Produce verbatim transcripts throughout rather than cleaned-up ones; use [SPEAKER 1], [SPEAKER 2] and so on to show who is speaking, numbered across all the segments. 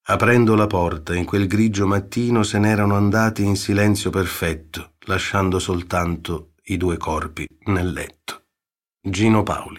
[SPEAKER 1] Aprendo la porta, in quel grigio mattino se n'erano andati in silenzio perfetto, lasciando soltanto i due corpi nel letto. Gino Paoli.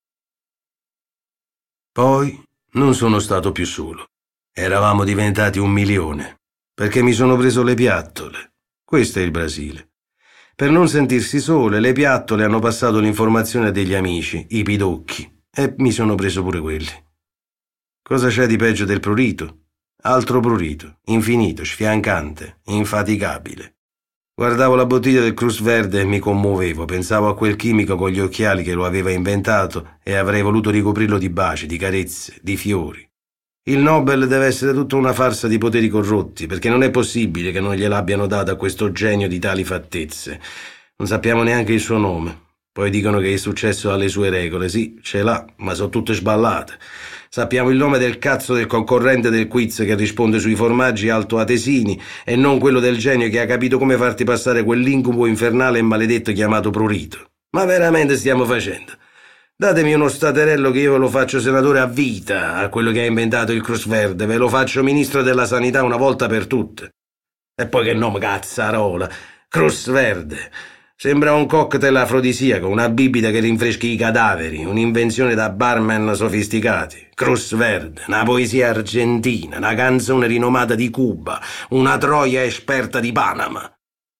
[SPEAKER 1] Poi non sono stato più solo. Eravamo diventati un milione, perché mi sono preso le piattole. Questo è il Brasile. Per non sentirsi sole, le piattole hanno passato l'informazione degli amici, i pidocchi, e mi sono preso pure quelli. Cosa c'è di peggio del prurito? Altro prurito, infinito, sfiancante, infaticabile. Guardavo la bottiglia del Cruz Verde e mi commuovevo, pensavo a quel chimico con gli occhiali che lo aveva inventato e avrei voluto ricoprirlo di baci, di carezze, di fiori. Il Nobel deve essere tutta una farsa di poteri corrotti, perché non è possibile che non gliel'abbiano data a questo genio di tali fattezze. Non sappiamo neanche il suo nome. Poi dicono che è successo alle sue regole. Sì, ce l'ha, ma sono tutte sballate. Sappiamo il nome del cazzo del concorrente del quiz che risponde sui formaggi altoatesini e non quello del genio che ha capito come farti passare quell'incubo infernale e maledetto chiamato prurito. Ma veramente stiamo facendo? Datemi uno staterello che io ve lo faccio senatore a vita, a quello che ha inventato il Cruz Verde, ve lo faccio ministro della sanità una volta per tutte. E poi che nome cazzarola, Cruz Verde. Sembra un cocktail afrodisiaco, una bibita che rinfreschi i cadaveri, un'invenzione da barman sofisticati. Cruz Verde, una poesia argentina, una canzone rinomata di Cuba, una troia esperta di Panama.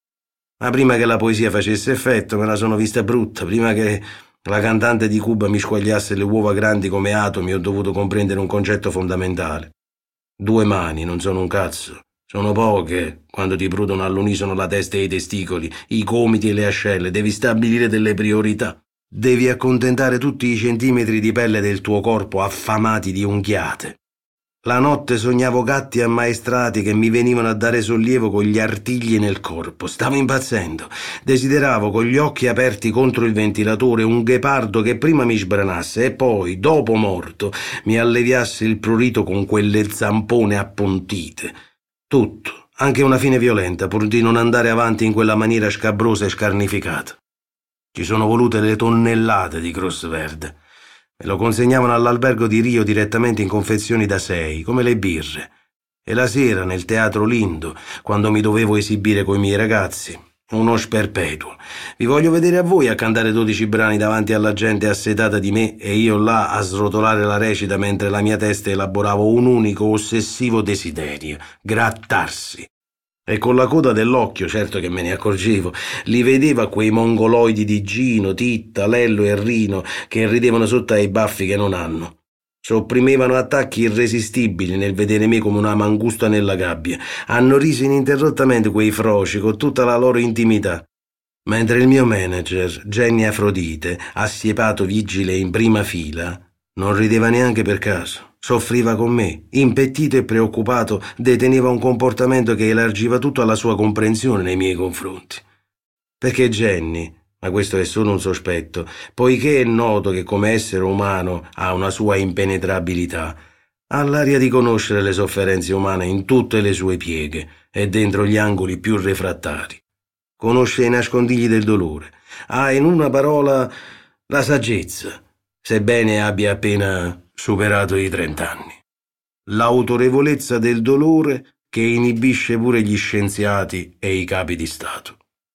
[SPEAKER 1] Ma prima che la poesia facesse effetto me la sono vista brutta, prima che la cantante di Cuba mi squagliasse le uova grandi come atomi ho dovuto comprendere un concetto fondamentale. Due mani non sono un cazzo. Sono poche quando ti prudono all'unisono la testa e i testicoli, i gomiti e le ascelle. Devi stabilire delle priorità. Devi accontentare tutti i centimetri di pelle del tuo corpo affamati di unghiate. La notte sognavo gatti ammaestrati che mi venivano a dare sollievo con gli artigli nel corpo. Stavo impazzendo. Desideravo con gli occhi aperti contro il ventilatore un ghepardo che prima mi sbranasse e poi, dopo morto, mi alleviasse il prurito con quelle zampone appuntite. Tutto, anche una fine violenta, pur di non andare avanti in quella maniera scabrosa e scarnificata. Ci sono volute le tonnellate di Cruz Verde. Me lo consegnavano all'albergo di Rio direttamente in confezioni da sei, come le birre. E la sera, nel teatro Lindo, quando mi dovevo esibire coi miei ragazzi, uno sperpetuo. Vi voglio vedere a voi a cantare dodici brani davanti alla gente assetata di me e io là a srotolare la recita mentre la mia testa elaboravo un unico ossessivo desiderio, grattarsi. E con la coda dell'occhio, certo che me ne accorgevo, li vedeva quei mongoloidi di Gino, Titta, Lello e Rino che ridevano sotto ai baffi che non hanno. Sopprimevano attacchi irresistibili nel vedere me come una mangusta nella gabbia. Hanno riso ininterrottamente quei froci con tutta la loro intimità. Mentre il mio manager, Jenny Afrodite, assiepato vigile in prima fila, non rideva neanche per caso. Soffriva con me, impettito e preoccupato, deteneva un comportamento che elargiva tutto alla sua comprensione nei miei confronti. Perché Jenny, ma questo è solo un sospetto, poiché è noto che come essere umano ha una sua impenetrabilità, ha l'aria di conoscere le sofferenze umane in tutte le sue pieghe e dentro gli angoli più refrattari. Conosce i nascondigli del dolore, ha in una parola la saggezza, sebbene abbia appena superato i trent'anni. L'autorevolezza del dolore che inibisce pure gli scienziati e i capi di Stato.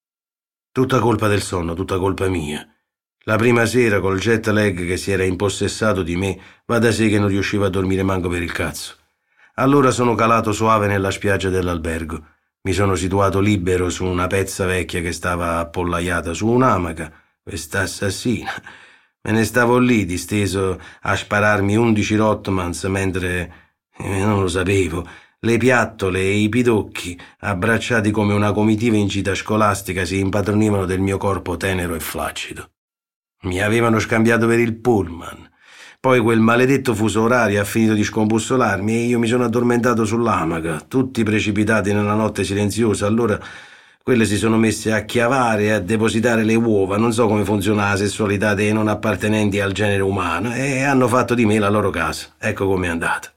[SPEAKER 1] Tutta colpa del sonno, tutta colpa mia. La prima sera col jet lag che si era impossessato di me, va da sé che non riuscivo a dormire manco per il cazzo. Allora sono calato soave nella spiaggia dell'albergo. Mi sono situato libero su una pezza vecchia che stava appollaiata su un'amaca. Questa assassina. Me ne stavo lì disteso a spararmi undici Rottmans mentre, eh, non lo sapevo, le piattole e i pidocchi, abbracciati come una comitiva in gita scolastica, si impadronivano del mio corpo tenero e flaccido. Mi avevano scambiato per il pullman. Poi quel maledetto fuso orario ha finito di scombussolarmi e io mi sono addormentato sull'amaca, tutti precipitati nella notte silenziosa. Allora quelle si sono messe a chiavare e a depositare le uova, non so come funziona la sessualità dei non appartenenti al genere umano, e hanno fatto di me la loro casa. Ecco com'è andata.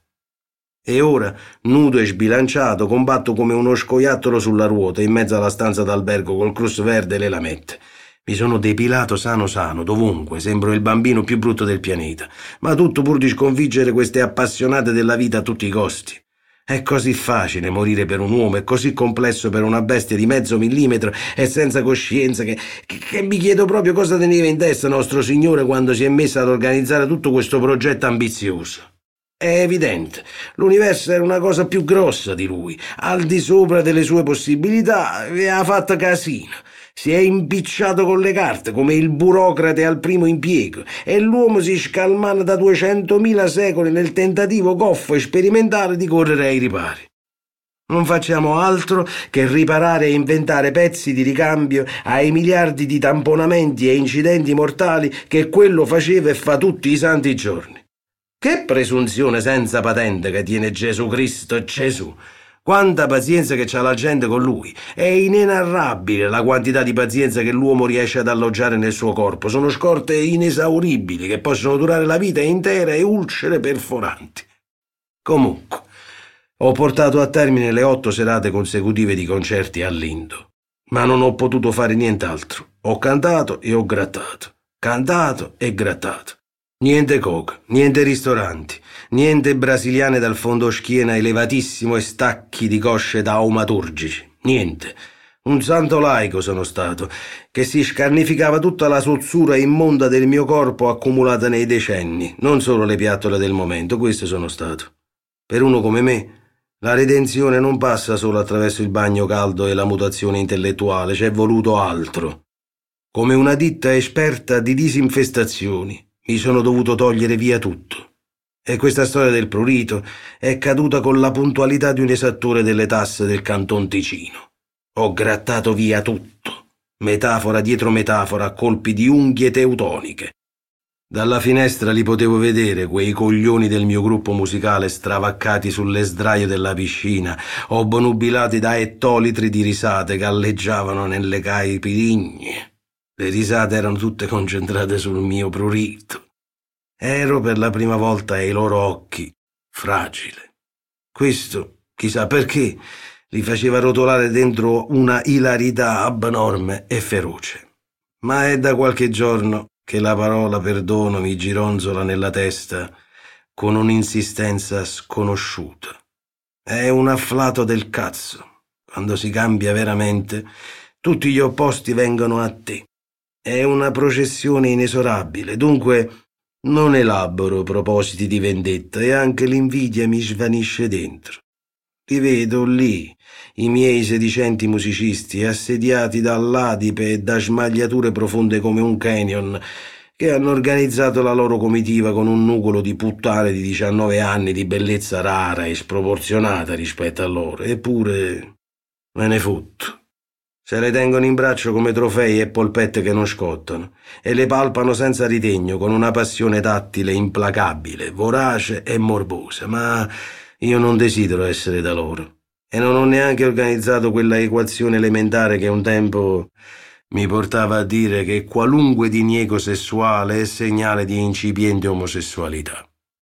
[SPEAKER 1] E ora, nudo e sbilanciato, combatto come uno scoiattolo sulla ruota in mezzo alla stanza d'albergo col Cruz Verde e le lamette. Mi sono depilato sano sano, dovunque, sembro il bambino più brutto del pianeta, ma tutto pur di sconfiggere queste appassionate della vita a tutti i costi. È così facile morire per un uomo, è così complesso per una bestia di mezzo millimetro e senza coscienza che, che, che mi chiedo proprio cosa teneva in testa nostro Signore quando si è messo ad organizzare tutto questo progetto ambizioso. È evidente, l'universo era una cosa più grossa di lui, al di sopra delle sue possibilità, e ha fatto casino. Si è impicciato con le carte come il burocrate al primo impiego e l'uomo si scalmana da duecentomila secoli nel tentativo goffo e sperimentale di correre ai ripari. Non facciamo altro che riparare e inventare pezzi di ricambio ai miliardi di tamponamenti e incidenti mortali che quello faceva e fa tutti i santi giorni. Che presunzione senza patente che tiene Gesù Cristo Gesù! Quanta pazienza che c'ha la gente con lui! È inenarrabile la quantità di pazienza che l'uomo riesce ad alloggiare nel suo corpo. Sono scorte inesauribili che possono durare la vita intera e ulcere perforanti. Comunque, ho portato a termine le otto serate consecutive di concerti all'Indo, ma non ho potuto fare nient'altro. Ho cantato e ho grattato, cantato e grattato. Niente coca, niente ristoranti, niente brasiliane dal fondoschiena elevatissimo e stacchi di cosce taumaturgici, niente. Un santo laico sono stato, che si scarnificava tutta la sozzura immonda del mio corpo accumulata nei decenni, non solo le piattole del momento, questo sono stato. Per uno come me, la redenzione non passa solo attraverso il bagno caldo e la mutazione intellettuale, c'è voluto altro. Come una ditta esperta di disinfestazioni, mi sono dovuto togliere via tutto. E questa storia del prurito è caduta con la puntualità di un esattore delle tasse del Canton Ticino. Ho grattato via tutto, metafora dietro metafora, a colpi di unghie teutoniche. Dalla finestra li potevo vedere, quei coglioni del mio gruppo musicale stravaccati sulle sdraio della piscina, obnubilati da ettolitri di risate che galleggiavano nelle caipirigne. Le risate erano tutte concentrate sul mio prurito. Ero per la prima volta ai loro occhi fragile. Questo, chissà perché, li faceva rotolare dentro una ilarità abnorme e feroce. Ma è da qualche giorno che la parola perdono mi gironzola nella testa con un'insistenza sconosciuta. È un afflato del cazzo. Quando si cambia veramente, tutti gli opposti vengono a te. È una processione inesorabile, dunque non elaboro propositi di vendetta e anche l'invidia mi svanisce dentro. Li vedo lì, i miei sedicenti musicisti, assediati dall'adipe e da smagliature profonde come un canyon, che hanno organizzato la loro comitiva con un nugolo di puttane di diciannove anni di bellezza rara e sproporzionata rispetto a loro, eppure me ne fotto. Se le tengono in braccio come trofei e polpette che non scottano e le palpano senza ritegno con una passione tattile implacabile, vorace e morbosa, ma io non desidero essere da loro e non ho neanche organizzato quella equazione elementare che un tempo mi portava a dire che qualunque diniego sessuale è segnale di incipiente omosessualità.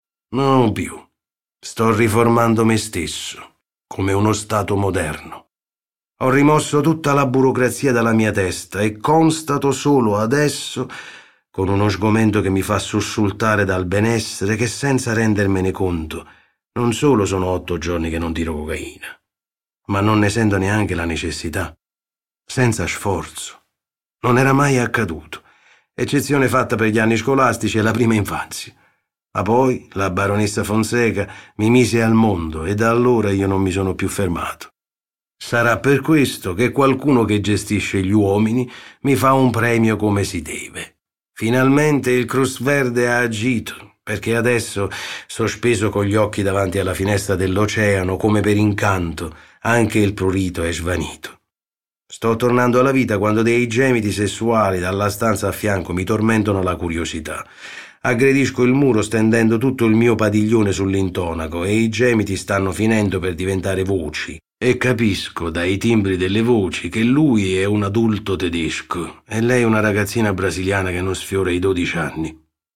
[SPEAKER 1] Non più. Sto riformando me stesso come uno Stato moderno. Ho rimosso tutta la burocrazia dalla mia testa e constato solo adesso, con uno sgomento che mi fa sussultare dal benessere, che senza rendermene conto, non solo sono otto giorni che non tiro cocaina, ma non ne sento neanche la necessità. Senza sforzo. Non era mai accaduto, eccezione fatta per gli anni scolastici e la prima infanzia. Ma poi la baronessa Fonseca mi mise al mondo e da allora io non mi sono più fermato. Sarà per questo che qualcuno che gestisce gli uomini mi fa un premio come si deve. Finalmente il Cruz Verde ha agito, perché adesso, sospeso con gli occhi davanti alla finestra dell'oceano, come per incanto, anche il prurito è svanito. Sto tornando alla vita quando dei gemiti sessuali dalla stanza a fianco mi tormentano la curiosità. Aggredisco il muro stendendo tutto il mio padiglione sull'intonaco e i gemiti stanno finendo per diventare voci. E capisco dai timbri delle voci che lui è un adulto tedesco e lei una ragazzina brasiliana che non sfiora i dodici anni.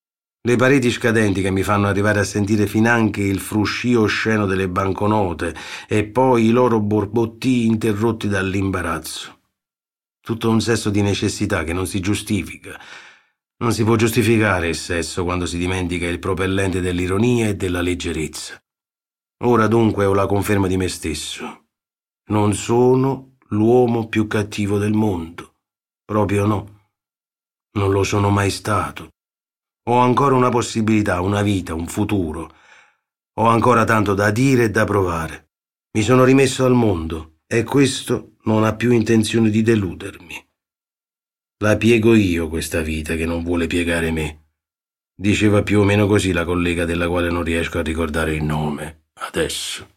[SPEAKER 1] Le pareti scadenti che mi fanno arrivare a sentire finanche il fruscio osceno delle banconote e poi i loro borbottii interrotti dall'imbarazzo. Tutto un sesso di necessità che non si giustifica. Non si può giustificare il sesso quando si dimentica il propellente dell'ironia e della leggerezza. Ora dunque ho la conferma di me stesso. Non sono l'uomo più cattivo del mondo. Proprio no. Non lo sono mai stato. Ho ancora una possibilità, una vita, un futuro. Ho ancora tanto da dire e da provare. Mi sono rimesso al mondo e questo non ha più intenzione di deludermi. La piego io questa vita che non vuole piegare me. Diceva più o meno così la collega della quale non riesco a ricordare il nome adesso.